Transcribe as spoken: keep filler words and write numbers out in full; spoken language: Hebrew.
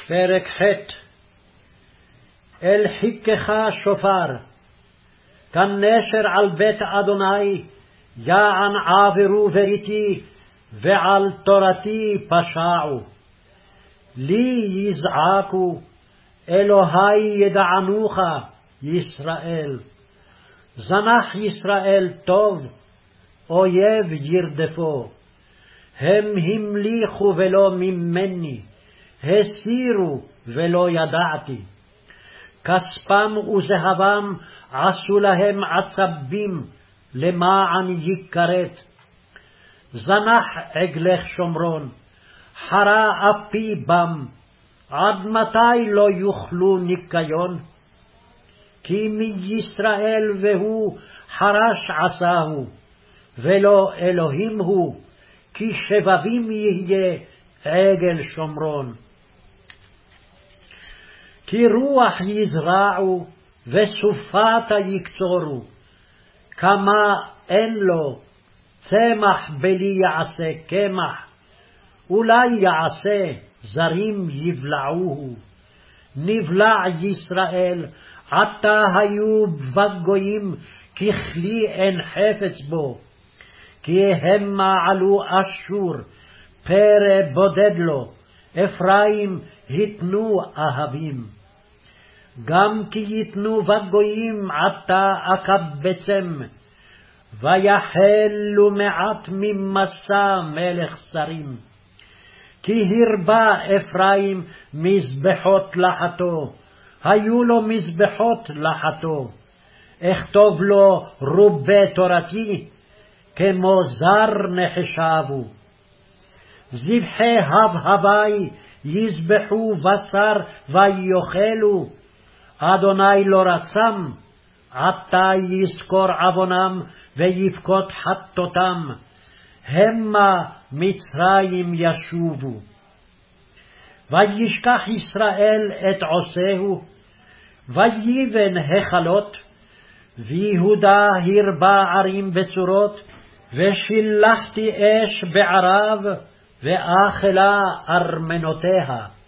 פרק ח'. אל חיכך שופר, כנשר על בית אדוני, יען עברו בריתי, ועל תורתי פשעו. לי יזעקו, אלוהי ידענוך, ישראל. זנח ישראל טוב, אויב ירדפו. הם המליכו ולא ממני, הסירו ולא ידעתי. כספם וזהבם עשו להם עצבים, למען יכרת. זנח עגלך שומרון, חרה אפי בם, עד מתי לא יוכלו ניקיון? כי מישראל והוא חרש עשהו, ולא אלוהים הוא, כי שבבים יהיה עגל שומרון. כי רוח יזרעו, וסופתה יקצורו, כמה אין לו, צמח בלי יעשה קמח, אולי יעשה, זרים יבלעוהו. נבלע ישראל, עתה היו בגויים, ככלי אין חפץ בו. כי המה עלו אשור, פרא בודד לו, אפרים התנו אהבים. גם כי יתנו בגויים עתה אקבצם, ויחלו מעט ממסע מלך שרים. כי הרבה אפרים מזבחות לחתו, היו לו מזבחות לחתו. אכתוב לו רובי תורתי, כמו זר נחשבו. זבחי הבהבי יזבחו בשר ויאכלו, אדוני לא רצם, עתה יזכור עוונם ויבכות חטאותם, המה מצרים ישובו. וישכח ישראל את עושהו, ויבן החלות, ויהודה הרבה ערים בצורות, ושילחתי אש בערב, ואכלה ארמנותיה.